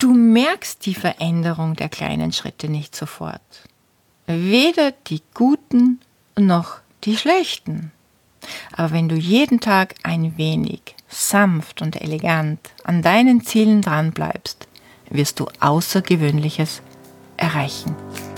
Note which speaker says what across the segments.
Speaker 1: Du merkst die Veränderung der kleinen Schritte nicht sofort. Weder die guten noch die schlechten. Aber wenn du jeden Tag ein wenig sanft und elegant an deinen Zielen dranbleibst, wirst du Außergewöhnliches erreichen.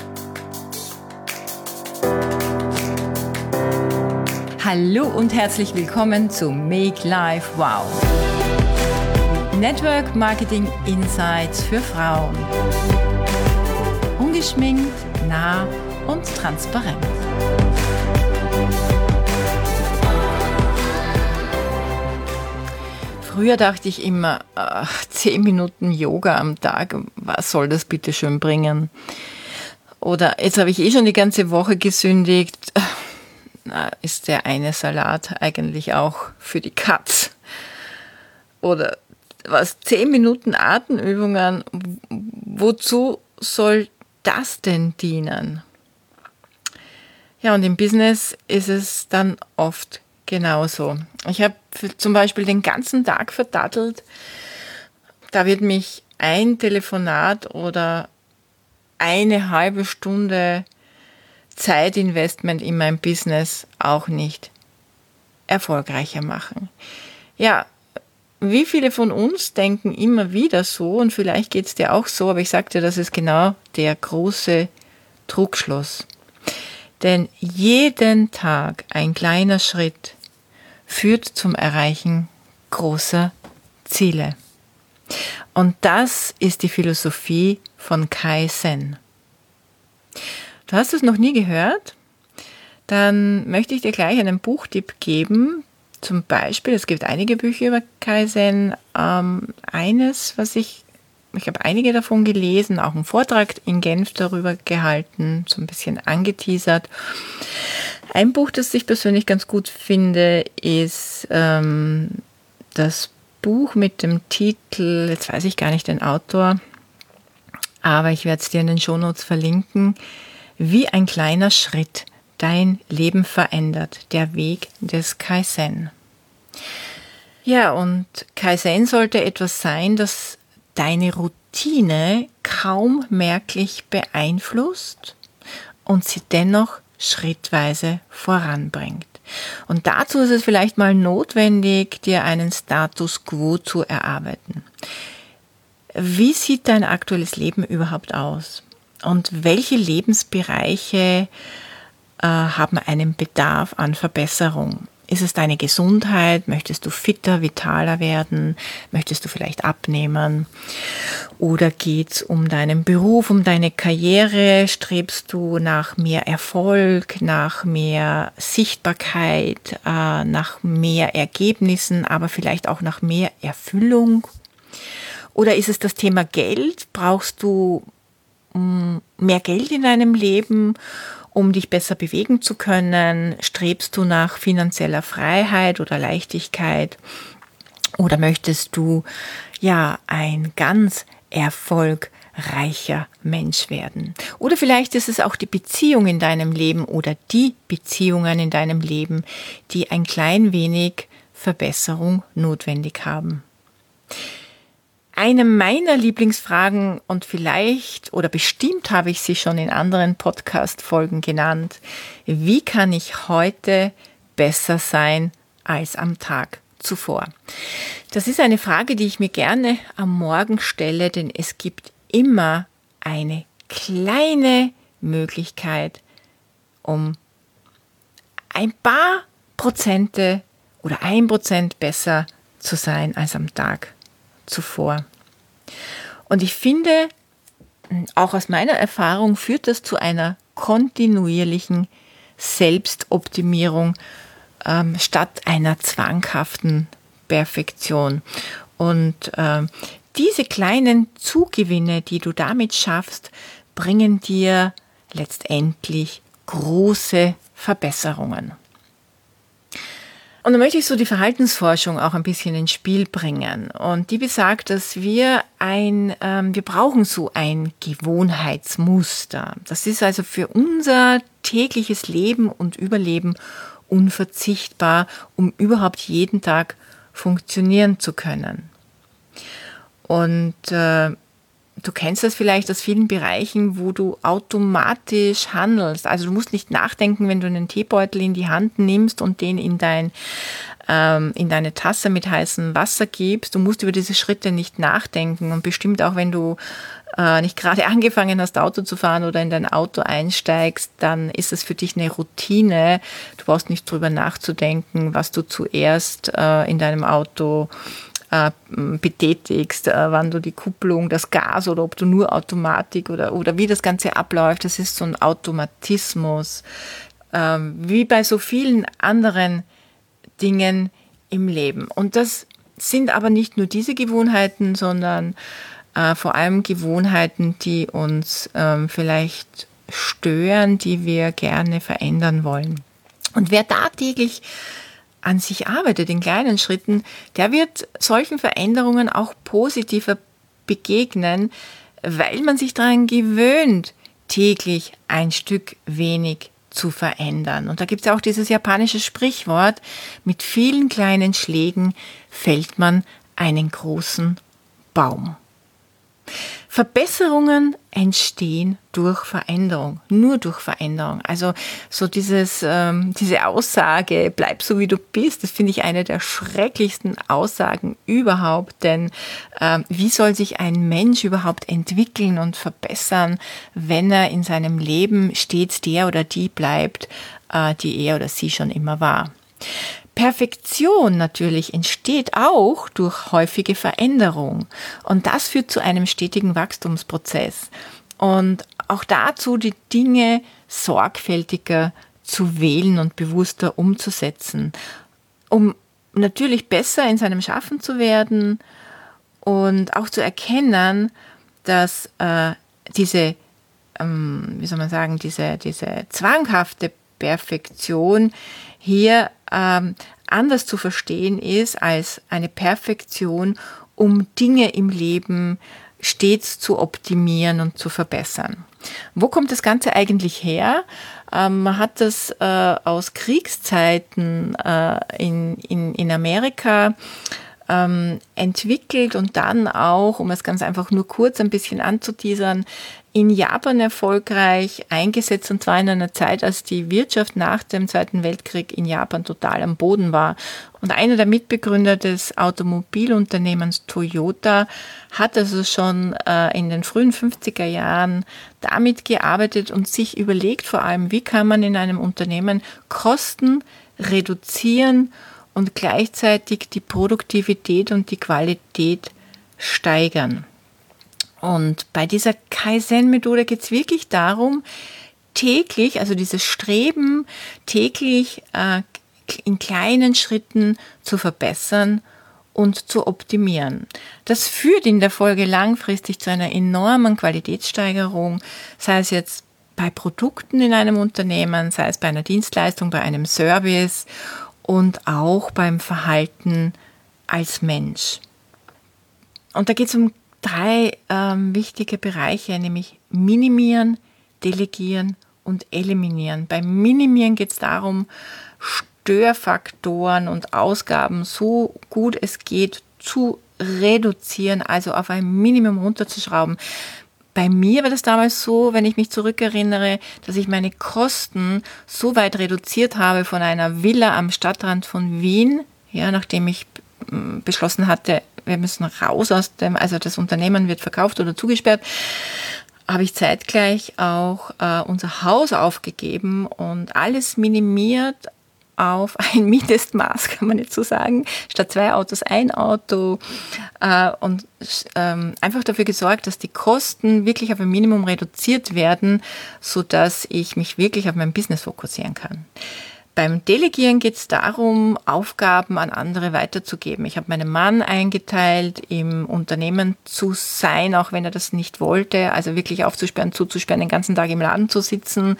Speaker 1: Hallo und herzlich willkommen zu Make Life Wow. Network Marketing Insights für Frauen. Ungeschminkt, nah und transparent. Früher dachte ich immer, 10 Minuten Yoga am Tag, was soll das bitte schön bringen? Oder jetzt habe ich schon die ganze Woche gesündigt, ist der eine Salat eigentlich auch für die Katz? Oder was, 10 Minuten Atemübungen, wozu soll das denn dienen? Ja, und im Business ist es dann oft genauso. Ich habe zum Beispiel den ganzen Tag verdattelt. Da wird mich ein Telefonat oder eine halbe Stunde Zeitinvestment in mein Business auch nicht erfolgreicher machen. Ja, wie viele von uns denken immer wieder so, und vielleicht geht es dir auch so, aber ich sage dir, das ist genau der große Trugschluss. Denn jeden Tag ein kleiner Schritt führt zum Erreichen großer Ziele. Und das ist die Philosophie von Kaizen. Du hast es noch nie gehört? Dann möchte ich dir gleich einen Buchtipp geben. Zum Beispiel, es gibt einige Bücher über Kaizen. Eines, ich habe einige davon gelesen, auch einen Vortrag in Genf darüber gehalten, so ein bisschen angeteasert. Ein Buch, das ich persönlich ganz gut finde, ist das Buch mit dem Titel, jetzt weiß ich gar nicht den Autor, aber ich werde es dir in den Shownotes verlinken, Wie ein kleiner Schritt dein Leben verändert, der Weg des Kaizen. Ja, und Kaizen sollte etwas sein, das deine Routine kaum merklich beeinflusst und sie dennoch schrittweise voranbringt. Und dazu ist es vielleicht mal notwendig, dir einen Status quo zu erarbeiten. Wie sieht dein aktuelles Leben überhaupt aus? Und welche Lebensbereiche haben einen Bedarf an Verbesserung? Ist es deine Gesundheit? Möchtest du fitter, vitaler werden? Möchtest du vielleicht abnehmen? Oder geht es um deinen Beruf, um deine Karriere? Strebst du nach mehr Erfolg, nach mehr Sichtbarkeit, nach mehr Ergebnissen, aber vielleicht auch nach mehr Erfüllung? Oder ist es das Thema Geld? Brauchst du mehr Geld in deinem Leben, um dich besser bewegen zu können? Strebst du nach finanzieller Freiheit oder Leichtigkeit? Oder möchtest du ein ganz erfolgreicher Mensch werden? Oder vielleicht ist es auch die Beziehung in deinem Leben oder die Beziehungen in deinem Leben, die ein klein wenig Verbesserung notwendig haben. Eine meiner Lieblingsfragen, und vielleicht oder bestimmt habe ich sie schon in anderen Podcast-Folgen genannt: Wie kann ich heute besser sein als am Tag zuvor? Das ist eine Frage, die ich mir gerne am Morgen stelle, denn es gibt immer eine kleine Möglichkeit, um ein paar Prozente oder 1% besser zu sein als am Tag zuvor. Und ich finde, auch aus meiner Erfahrung führt das zu einer kontinuierlichen Selbstoptimierung statt einer zwanghaften Perfektion. Und diese kleinen Zugewinne, die du damit schaffst, bringen dir letztendlich große Verbesserungen. Und dann möchte ich so die Verhaltensforschung auch ein bisschen ins Spiel bringen. Und die besagt, dass wir brauchen so ein Gewohnheitsmuster. Das ist also für unser tägliches Leben und Überleben unverzichtbar, um überhaupt jeden Tag funktionieren zu können. Und Du kennst das vielleicht aus vielen Bereichen, wo du automatisch handelst. Also du musst nicht nachdenken, wenn du einen Teebeutel in die Hand nimmst und den in deine Tasse mit heißem Wasser gibst. Du musst über diese Schritte nicht nachdenken. Und bestimmt auch, wenn du nicht gerade angefangen hast, Auto zu fahren oder in dein Auto einsteigst, dann ist es für dich eine Routine. Du brauchst nicht drüber nachzudenken, was du zuerst in deinem Auto betätigst, wann du die Kupplung, das Gas oder ob du nur Automatik oder wie das Ganze abläuft. Das ist so ein Automatismus, wie bei so vielen anderen Dingen im Leben. Und das sind aber nicht nur diese Gewohnheiten, sondern vor allem Gewohnheiten, die uns vielleicht stören, die wir gerne verändern wollen. Und wer da täglich an sich arbeitet, in kleinen Schritten, der wird solchen Veränderungen auch positiver begegnen, weil man sich daran gewöhnt, täglich ein Stück wenig zu verändern. Und da gibt es auch dieses japanische Sprichwort, mit vielen kleinen Schlägen fällt man einen großen Baum. Verbesserungen entstehen durch Veränderung, nur durch Veränderung. Also so diese Aussage, bleib so wie du bist, das finde ich eine der schrecklichsten Aussagen überhaupt. Denn wie soll sich ein Mensch überhaupt entwickeln und verbessern, wenn er in seinem Leben stets der oder die bleibt, die er oder sie schon immer war? Perfektion natürlich entsteht auch durch häufige Veränderung und das führt zu einem stetigen Wachstumsprozess und auch dazu, die Dinge sorgfältiger zu wählen und bewusster umzusetzen, um natürlich besser in seinem Schaffen zu werden und auch zu erkennen, dass diese zwanghafte Perfektion hier anders zu verstehen ist als eine Perfektion, um Dinge im Leben stets zu optimieren und zu verbessern. Wo kommt das Ganze eigentlich her? Man hat das aus Kriegszeiten in Amerika entwickelt und dann auch, um es ganz einfach nur kurz ein bisschen anzuteasern, in Japan erfolgreich eingesetzt, und zwar in einer Zeit, als die Wirtschaft nach dem Zweiten Weltkrieg in Japan total am Boden war. Und einer der Mitbegründer des Automobilunternehmens Toyota hat also schon in den frühen 50er Jahren damit gearbeitet und sich überlegt vor allem, wie kann man in einem Unternehmen Kosten reduzieren und gleichzeitig die Produktivität und die Qualität steigern. Und bei dieser Kaizen-Methode geht es wirklich darum, täglich, also dieses Streben, täglich in kleinen Schritten zu verbessern und zu optimieren. Das führt in der Folge langfristig zu einer enormen Qualitätssteigerung, sei es jetzt bei Produkten in einem Unternehmen, sei es bei einer Dienstleistung, bei einem Service und auch beim Verhalten als Mensch. Und da geht es um 3 wichtige Bereiche, nämlich minimieren, delegieren und eliminieren. Beim Minimieren geht es darum, Störfaktoren und Ausgaben so gut es geht zu reduzieren, also auf ein Minimum runterzuschrauben. Bei mir war das damals so, wenn ich mich zurückerinnere, dass ich meine Kosten so weit reduziert habe von einer Villa am Stadtrand von Wien, ja, nachdem ich beschlossen hatte, wir müssen raus aus also das Unternehmen wird verkauft oder zugesperrt, habe ich zeitgleich auch unser Haus aufgegeben und alles minimiert auf ein Mindestmaß, kann man jetzt so sagen, statt 2 Autos 1 Auto und einfach dafür gesorgt, dass die Kosten wirklich auf ein Minimum reduziert werden, sodass ich mich wirklich auf mein Business fokussieren kann. Beim Delegieren geht es darum, Aufgaben an andere weiterzugeben. Ich habe meinen Mann eingeteilt, im Unternehmen zu sein, auch wenn er das nicht wollte. Also wirklich aufzusperren, zuzusperren, den ganzen Tag im Laden zu sitzen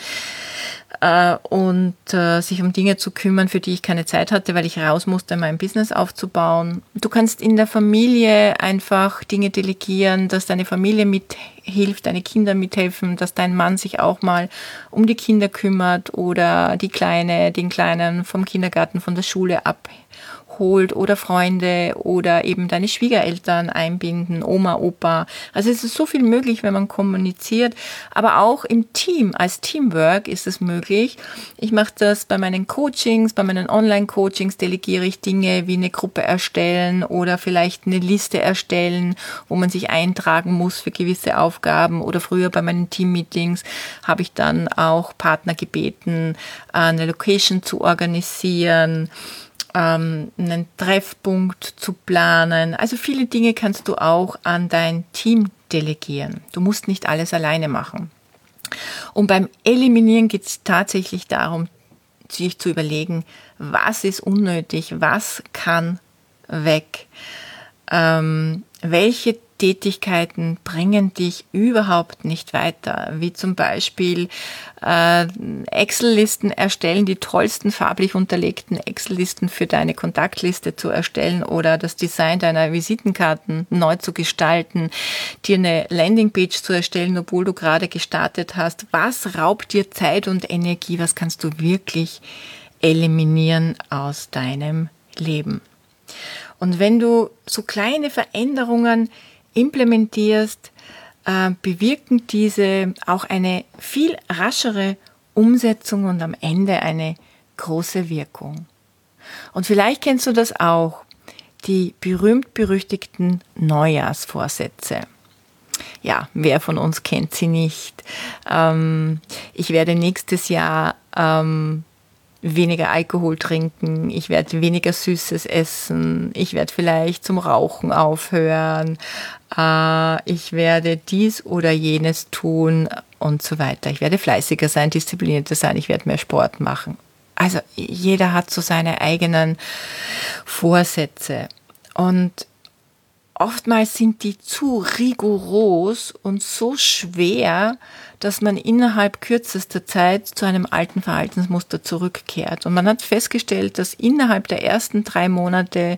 Speaker 1: und sich um Dinge zu kümmern, für die ich keine Zeit hatte, weil ich raus musste, mein Business aufzubauen. Du kannst in der Familie einfach Dinge delegieren, dass deine Familie mithilft, deine Kinder mithelfen, dass dein Mann sich auch mal um die Kinder kümmert oder den Kleinen vom Kindergarten, von der Schule abholt abholt oder Freunde oder eben deine Schwiegereltern einbinden, Oma, Opa. Also es ist so viel möglich, wenn man kommuniziert, aber auch im Team, als Teamwork ist es möglich. Ich mache das bei meinen Coachings, bei meinen Online-Coachings delegiere ich Dinge wie eine Gruppe erstellen oder vielleicht eine Liste erstellen, wo man sich eintragen muss für gewisse Aufgaben, oder früher bei meinen Team-Meetings habe ich dann auch Partner gebeten, eine Location zu organisieren, einen Treffpunkt zu planen. Also viele Dinge kannst du auch an dein Team delegieren. Du musst nicht alles alleine machen. Und beim Eliminieren geht es tatsächlich darum, sich zu überlegen, was ist unnötig, was kann weg, welche Tätigkeiten bringen dich überhaupt nicht weiter, wie zum Beispiel Excel-Listen erstellen, die tollsten farblich unterlegten Excel-Listen für deine Kontaktliste zu erstellen oder das Design deiner Visitenkarten neu zu gestalten, dir eine Landingpage zu erstellen, obwohl du gerade gestartet hast. Was raubt dir Zeit und Energie? Was kannst du wirklich eliminieren aus deinem Leben? Und wenn du so kleine Veränderungen implementierst, bewirken diese auch eine viel raschere Umsetzung und am Ende eine große Wirkung. Und vielleicht kennst du das auch, die berühmt-berüchtigten Neujahrsvorsätze. Ja, wer von uns kennt sie nicht? Ich werde nächstes Jahr weniger Alkohol trinken, ich werde weniger Süßes essen, ich werde vielleicht zum Rauchen aufhören, ich werde dies oder jenes tun und so weiter. Ich werde fleißiger sein, disziplinierter sein, ich werde mehr Sport machen. Also jeder hat so seine eigenen Vorsätze und oftmals sind die zu rigoros und so schwer, dass man innerhalb kürzester Zeit zu einem alten Verhaltensmuster zurückkehrt. Und man hat festgestellt, dass innerhalb der ersten 3 Monate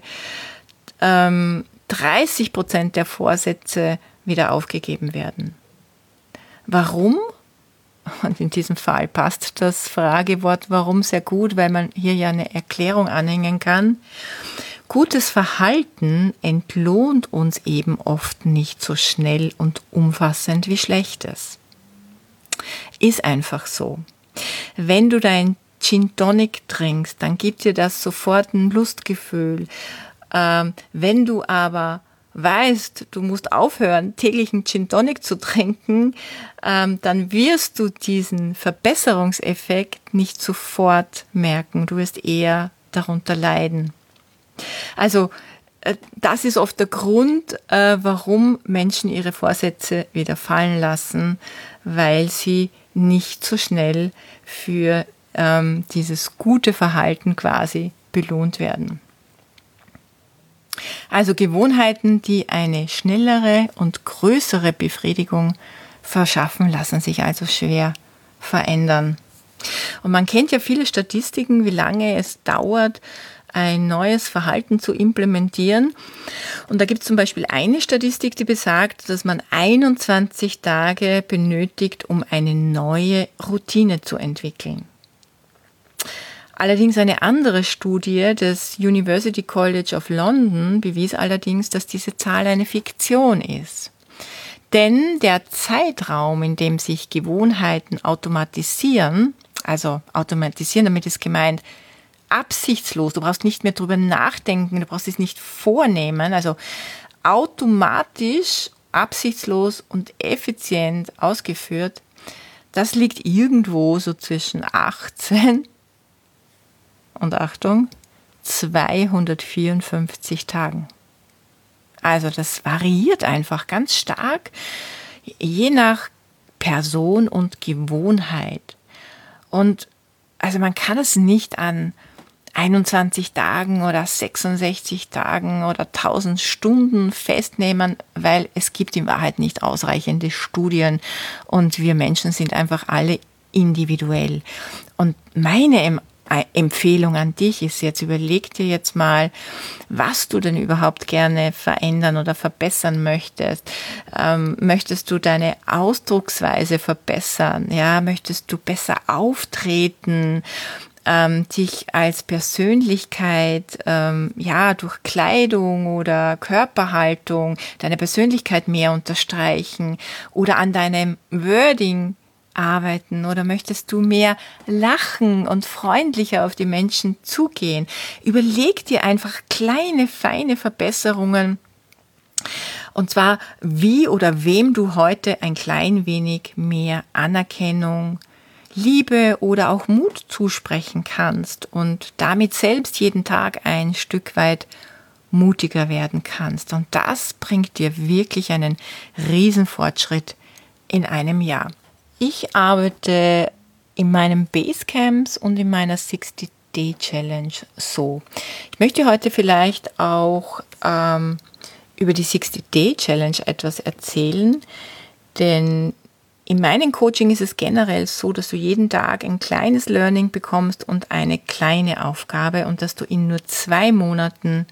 Speaker 1: 30% der Vorsätze wieder aufgegeben werden. Warum? Und in diesem Fall passt das Fragewort warum sehr gut, weil man hier ja eine Erklärung anhängen kann. Gutes Verhalten entlohnt uns eben oft nicht so schnell und umfassend wie schlechtes. Ist einfach so. Wenn du dein Gin Tonic trinkst, dann gibt dir das sofort ein Lustgefühl. Wenn du aber weißt, du musst aufhören, täglich einen Gin Tonic zu trinken, dann wirst du diesen Verbesserungseffekt nicht sofort merken. Du wirst eher darunter leiden. Also das ist oft der Grund, warum Menschen ihre Vorsätze wieder fallen lassen, weil sie nicht so schnell für dieses gute Verhalten quasi belohnt werden. Also Gewohnheiten, die eine schnellere und größere Befriedigung verschaffen, lassen sich also schwer verändern. Und man kennt ja viele Statistiken, wie lange es dauert, ein neues Verhalten zu implementieren. Und da gibt es zum Beispiel eine Statistik, die besagt, dass man 21 Tage benötigt, um eine neue Routine zu entwickeln. Allerdings eine andere Studie des University College of London bewies allerdings, dass diese Zahl eine Fiktion ist. Denn der Zeitraum, in dem sich Gewohnheiten automatisieren, also automatisieren, damit ist gemeint, absichtslos, du brauchst nicht mehr drüber nachdenken, du brauchst es nicht vornehmen, also automatisch, absichtslos und effizient ausgeführt, das liegt irgendwo so zwischen 18 und Achtung, 254 Tagen. Also das variiert einfach ganz stark, je nach Person und Gewohnheit. Und also man kann es nicht an 21 Tagen oder 66 Tagen oder 1000 Stunden festnehmen, weil es gibt in Wahrheit nicht ausreichende Studien und wir Menschen sind einfach alle individuell. Und meine Empfehlung an dich ist jetzt, überleg dir jetzt mal, was du denn überhaupt gerne verändern oder verbessern möchtest. Möchtest du deine Ausdrucksweise verbessern? Ja, möchtest du besser auftreten? dich als Persönlichkeit, durch Kleidung oder Körperhaltung deine Persönlichkeit mehr unterstreichen oder an deinem Wording arbeiten oder möchtest du mehr lachen und freundlicher auf die Menschen zugehen? Überleg dir einfach kleine, feine Verbesserungen und zwar wie oder wem du heute ein klein wenig mehr Anerkennung, Liebe oder auch Mut zusprechen kannst und damit selbst jeden Tag ein Stück weit mutiger werden kannst. Und das bringt dir wirklich einen Riesenfortschritt in einem Jahr. Ich arbeite in meinen Basecamps und in meiner 60-Day-Challenge so. Ich möchte heute vielleicht auch über die 60-Day-Challenge etwas erzählen, denn in meinem Coaching ist es generell so, dass du jeden Tag ein kleines Learning bekommst und eine kleine Aufgabe und dass du in nur 2 Monaten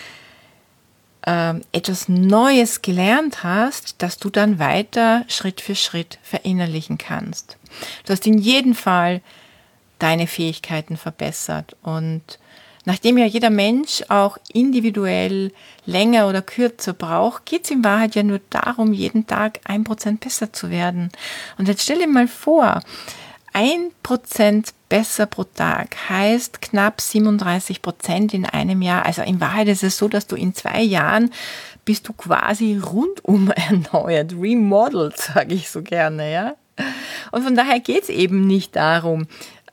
Speaker 1: etwas Neues gelernt hast, das du dann weiter Schritt für Schritt verinnerlichen kannst. Du hast in jedem Fall deine Fähigkeiten verbessert und nachdem ja jeder Mensch auch individuell länger oder kürzer braucht, geht es in Wahrheit ja nur darum, jeden Tag 1% besser zu werden. Und jetzt stell dir mal vor, 1% besser pro Tag heißt knapp 37% in einem Jahr. Also in Wahrheit ist es so, dass du in 2 Jahren bist du quasi rundum erneuert, remodeled, sage ich so gerne, ja. Und von daher geht es eben nicht darum,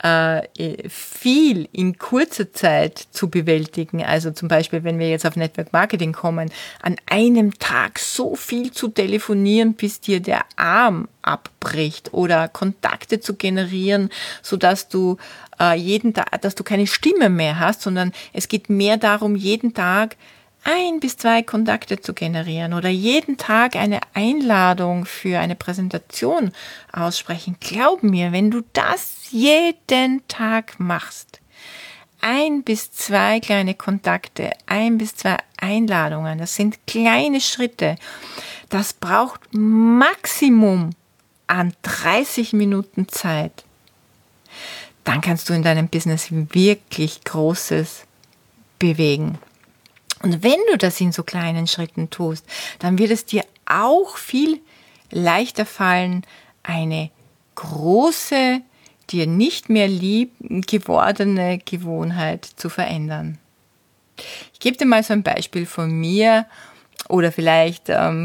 Speaker 1: viel in kurzer Zeit zu bewältigen. Also zum Beispiel, wenn wir jetzt auf Network Marketing kommen, an einem Tag so viel zu telefonieren, bis dir der Arm abbricht oder Kontakte zu generieren, sodass du jeden Tag, dass du keine Stimme mehr hast, sondern es geht mehr darum, jeden Tag 1 bis 2 Kontakte zu generieren oder jeden Tag eine Einladung für eine Präsentation aussprechen. Glaub mir, wenn du das jeden Tag machst, 1 bis 2 kleine Kontakte, 1 bis 2 Einladungen, das sind kleine Schritte. Das braucht Maximum an 30 Minuten Zeit. Dann kannst du in deinem Business wirklich Großes bewegen. Und wenn du das in so kleinen Schritten tust, dann wird es dir auch viel leichter fallen, eine große, dir nicht mehr lieb gewordene Gewohnheit zu verändern. Ich gebe dir mal so ein Beispiel von mir oder vielleicht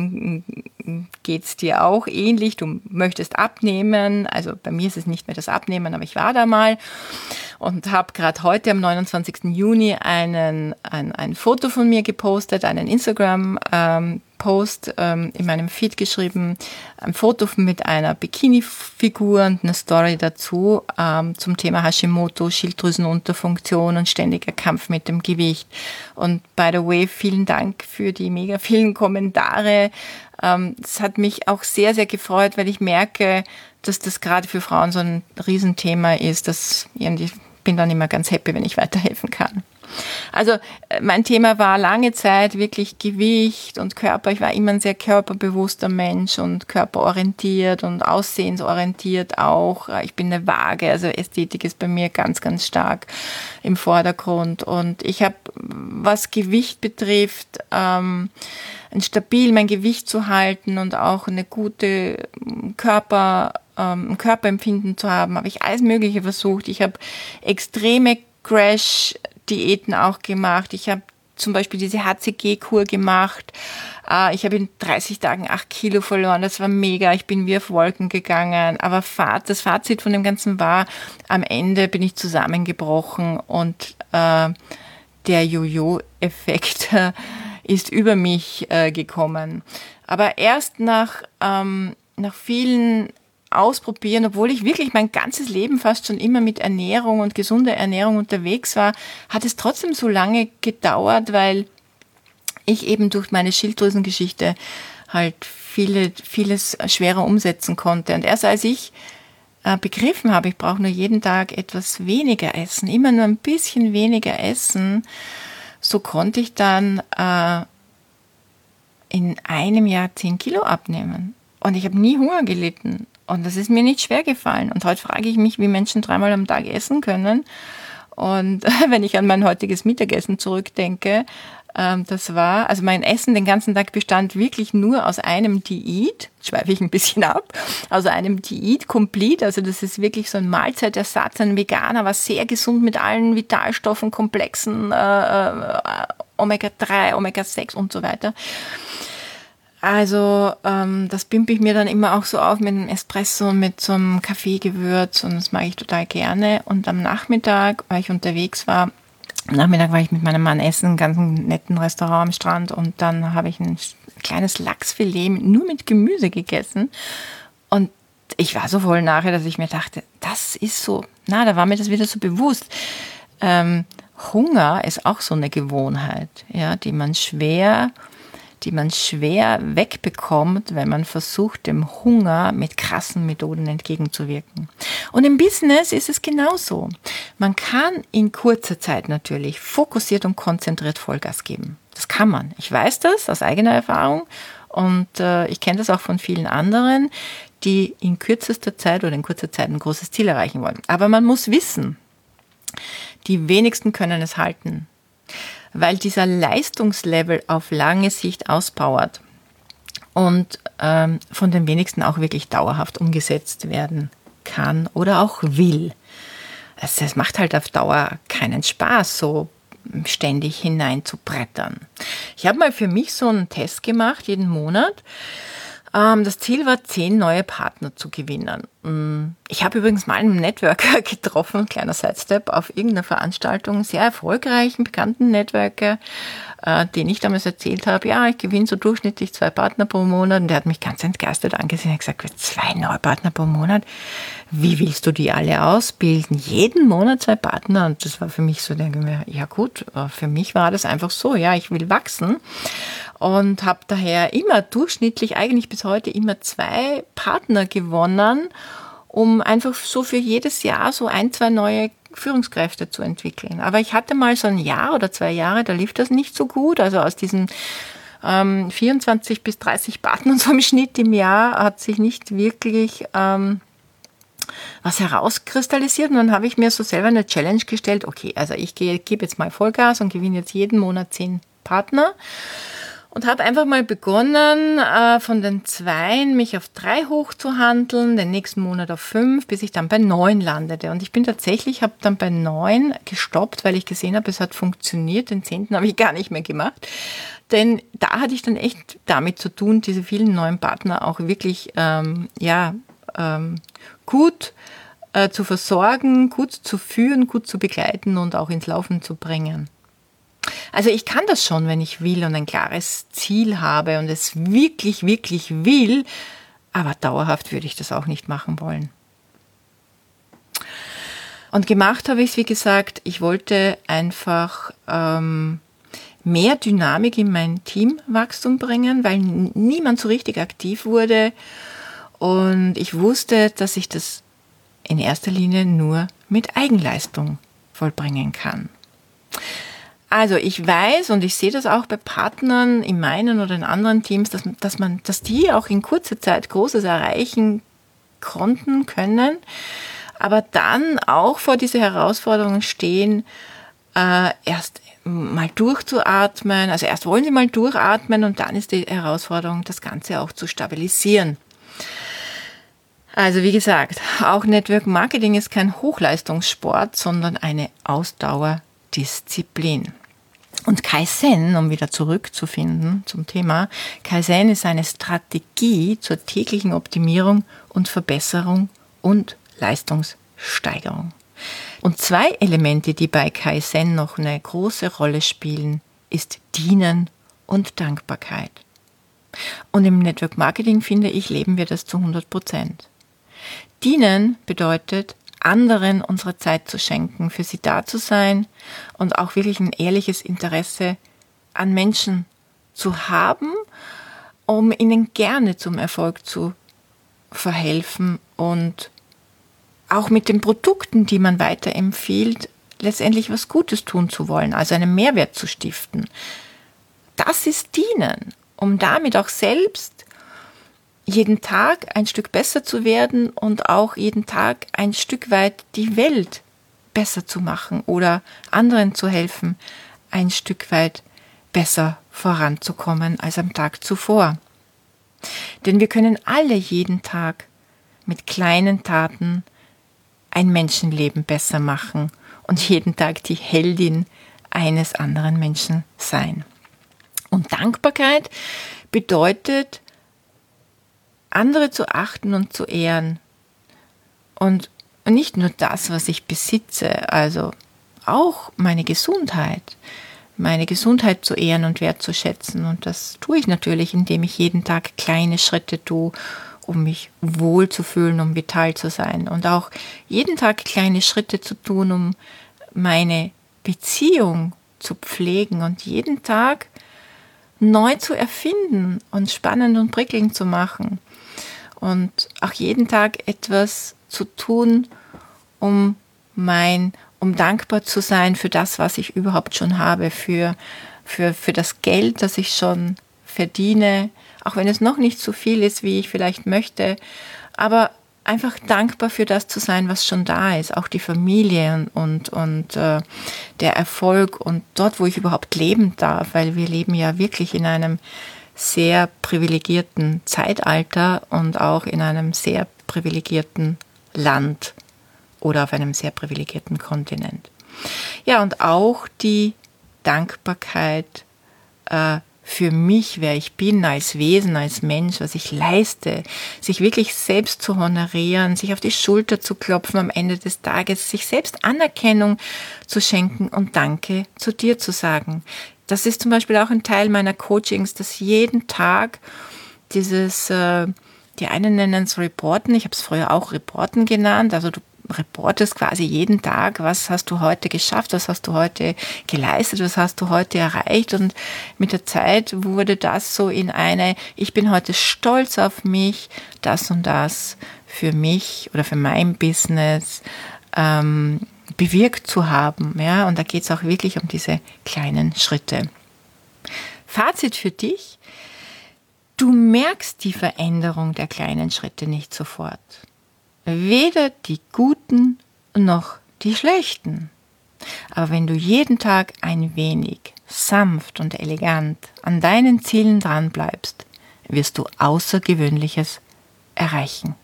Speaker 1: geht es dir auch ähnlich, du möchtest abnehmen, also bei mir ist es nicht mehr das Abnehmen, aber ich war da mal und habe gerade heute am 29. Juni ein Foto von mir gepostet, einen Instagram-Post in meinem Feed geschrieben, ein Foto mit einer Bikini-Figur und eine Story dazu zum Thema Hashimoto, Schilddrüsenunterfunktion und ständiger Kampf mit dem Gewicht. Und by the way, vielen Dank für die mega vielen Kommentare. Es hat mich auch sehr, sehr gefreut, weil ich merke, dass das gerade für Frauen so ein Riesenthema ist. Ich bin dann immer ganz happy, wenn ich weiterhelfen kann. Also mein Thema war lange Zeit wirklich Gewicht und Körper. Ich war immer ein sehr körperbewusster Mensch und körperorientiert und aussehensorientiert auch. Ich bin eine Waage, also Ästhetik ist bei mir ganz, ganz stark im Vordergrund. Und ich habe, was Gewicht betrifft, mein Gewicht zu halten und auch eine gute Körperempfinden zu haben, habe ich alles Mögliche versucht. Ich habe extreme Crash-Diäten auch gemacht. Ich habe zum Beispiel diese HCG-Kur gemacht. Ich habe in 30 Tagen 8 Kilo verloren. Das war mega. Ich bin wie auf Wolken gegangen. Aber das Fazit von dem Ganzen war, am Ende bin ich zusammengebrochen und der Jojo-Effekt ist über mich gekommen. Aber erst nach vielen Ausprobieren, obwohl ich wirklich mein ganzes Leben fast schon immer mit Ernährung und gesunder Ernährung unterwegs war, hat es trotzdem so lange gedauert, weil ich eben durch meine Schilddrüsengeschichte halt vieles schwerer umsetzen konnte. Und erst als ich begriffen habe, ich brauche nur jeden Tag etwas weniger essen, immer nur ein bisschen weniger essen, so konnte ich dann in einem Jahr 10 Kilo abnehmen. Und ich habe nie Hunger gelitten. Und das ist mir nicht schwer gefallen. Und heute frage ich mich, wie Menschen 3-mal am Tag essen können. Und wenn ich an mein heutiges Mittagessen zurückdenke, also mein Essen den ganzen Tag bestand wirklich nur aus einem Diät, schweife ich ein bisschen ab, also einem Diät Complete, also das ist wirklich so ein Mahlzeitersatz, ein veganer, war sehr gesund mit allen Vitalstoffen, Komplexen, Omega-3, Omega-6 und so weiter. Also das pimpe ich mir dann immer auch so auf mit einem Espresso, mit so einem Kaffeegewürz und das mag ich total gerne. Und am Nachmittag, weil ich unterwegs war, ich mit meinem Mann essen, in einem ganz netten Restaurant am Strand und dann habe ich ein kleines Lachsfilet nur mit Gemüse gegessen und ich war so voll nachher, dass ich mir dachte, das ist so, da war mir das wieder so bewusst. Hunger ist auch so eine Gewohnheit, ja, die man schwer wegbekommt, wenn man versucht, dem Hunger mit krassen Methoden entgegenzuwirken. Und im Business ist es genauso. Man kann in kurzer Zeit natürlich fokussiert und konzentriert Vollgas geben. Das kann man. Ich weiß das aus eigener Erfahrung und ich kenne das auch von vielen anderen, die in kürzester Zeit oder in kurzer Zeit ein großes Ziel erreichen wollen. Aber man muss wissen, die wenigsten können es halten, weil dieser Leistungslevel auf lange Sicht auspowert und von den wenigsten auch wirklich dauerhaft umgesetzt werden kann oder auch will. Es macht halt auf Dauer keinen Spaß, so ständig hineinzubrettern. Ich habe mal für mich so einen Test gemacht, jeden Monat. Das Ziel war, 10 neue Partner zu gewinnen. Ich habe übrigens mal einen Networker getroffen, kleiner Sidestep, auf irgendeiner Veranstaltung, sehr erfolgreichen, bekannten Networker, den ich damals erzählt habe, ja, ich gewinne so durchschnittlich 2 Partner pro Monat. Und der hat mich ganz entgeistert angesehen und gesagt, 2 neue Partner pro Monat? Wie willst du die alle ausbilden? Jeden Monat 2 Partner? Und das war für mich so, denke ich mir, ja gut, für mich war das einfach so, ja, ich will wachsen. Und habe daher immer durchschnittlich, eigentlich bis heute, immer 2 Partner gewonnen, um einfach so für jedes Jahr so 1, 2 neue Führungskräfte zu entwickeln. Aber ich hatte mal so ein Jahr oder 2 Jahre, da lief das nicht so gut. Also aus diesen 24 bis 30 Partnern so im Schnitt im Jahr hat sich nicht wirklich was herauskristallisiert. Und dann habe ich mir so selber eine Challenge gestellt. Okay, also ich gebe jetzt mal Vollgas und gewinne jetzt jeden Monat 10 Partner. Und habe einfach mal begonnen, von den 2 mich auf 3 hochzuhandeln, den nächsten Monat auf 5, bis ich dann bei 9 landete. Und ich habe dann bei 9 gestoppt, weil ich gesehen habe, es hat funktioniert. Den 10. habe ich gar nicht mehr gemacht. Denn da hatte ich dann echt damit zu tun, diese vielen neuen Partner auch wirklich gut zu versorgen, gut zu führen, gut zu begleiten und auch ins Laufen zu bringen. Also ich kann das schon, wenn ich will und ein klares Ziel habe und es wirklich, wirklich will, aber dauerhaft würde ich das auch nicht machen wollen. Und gemacht habe ich es, wie gesagt, ich wollte einfach mehr Dynamik in mein Teamwachstum bringen, weil niemand so richtig aktiv wurde und ich wusste, dass ich das in erster Linie nur mit Eigenleistung vollbringen kann. Also ich weiß und ich sehe das auch bei Partnern in meinen oder in anderen Teams, dass die auch in kurzer Zeit Großes erreichen konnten, können, aber dann auch vor diese Herausforderungen stehen, erst mal durchzuatmen, also erst wollen sie mal durchatmen und dann ist die Herausforderung, das Ganze auch zu stabilisieren. Also wie gesagt, auch Network Marketing ist kein Hochleistungssport, sondern eine Ausdauerdisziplin. Und Kaizen, um wieder zurückzufinden zum Thema, Kaizen ist eine Strategie zur täglichen Optimierung und Verbesserung und Leistungssteigerung. Und 2 Elemente, die bei Kaizen noch eine große Rolle spielen, ist Dienen und Dankbarkeit. Und im Network Marketing, finde ich, leben wir das zu 100%. Dienen bedeutet, anderen unsere Zeit zu schenken, für sie da zu sein und auch wirklich ein ehrliches Interesse an Menschen zu haben, um ihnen gerne zum Erfolg zu verhelfen und auch mit den Produkten, die man weiterempfiehlt, letztendlich was Gutes tun zu wollen, also einen Mehrwert zu stiften. Das ist Dienen, um damit auch selbst jeden Tag ein Stück besser zu werden und auch jeden Tag ein Stück weit die Welt besser zu machen oder anderen zu helfen, ein Stück weit besser voranzukommen als am Tag zuvor. Denn wir können alle jeden Tag mit kleinen Taten ein Menschenleben besser machen und jeden Tag die Heldin eines anderen Menschen sein. Und Dankbarkeit bedeutet, andere zu achten und zu ehren. Und nicht nur das, was ich besitze, also auch meine Gesundheit zu ehren und wertzuschätzen. Und das tue ich natürlich, indem ich jeden Tag kleine Schritte tue, um mich wohl zu fühlen, um vital zu sein. Und auch jeden Tag kleine Schritte zu tun, um meine Beziehung zu pflegen und jeden Tag neu zu erfinden und spannend und prickelnd zu machen. Und auch jeden Tag etwas zu tun, um dankbar zu sein für das, was ich überhaupt schon habe, für das Geld, das ich schon verdiene, auch wenn es noch nicht so viel ist, wie ich vielleicht möchte, aber einfach dankbar für das zu sein, was schon da ist, auch die Familie und der Erfolg und dort, wo ich überhaupt leben darf, weil wir leben ja wirklich in einem sehr privilegierten Zeitalter und auch in einem sehr privilegierten Land oder auf einem sehr privilegierten Kontinent. Ja, und auch die Dankbarkeit für mich, wer ich bin, als Wesen, als Mensch, was ich leiste, sich wirklich selbst zu honorieren, sich auf die Schulter zu klopfen am Ende des Tages, sich selbst Anerkennung zu schenken und Danke zu dir zu sagen. Das ist zum Beispiel auch ein Teil meiner Coachings, dass jeden Tag die einen nennen es Reporten, ich habe es früher auch Reporten genannt, also du reportest quasi jeden Tag, was hast du heute geschafft, was hast du heute geleistet, was hast du heute erreicht, und mit der Zeit wurde das so in ich bin heute stolz auf mich, das und das für mich oder für mein Business bewirkt zu haben, ja, und da geht es auch wirklich um diese kleinen Schritte. Fazit für dich: Du merkst die Veränderung der kleinen Schritte nicht sofort. Weder die guten noch die schlechten. Aber wenn du jeden Tag ein wenig sanft und elegant an deinen Zielen dran bleibst, wirst du Außergewöhnliches erreichen.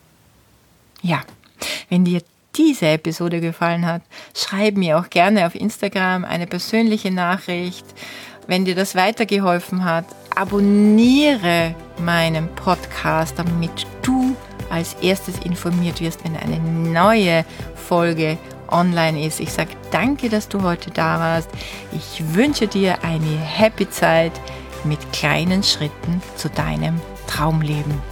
Speaker 1: Ja, wenn dir diese Episode gefallen hat, schreib mir auch gerne auf Instagram eine persönliche Nachricht. Wenn dir das weitergeholfen hat, abonniere meinen Podcast, damit du als erstes informiert wirst, wenn eine neue Folge online ist. Ich sage danke, dass du heute da warst. Ich wünsche dir eine happy Zeit mit kleinen Schritten zu deinem Traumleben.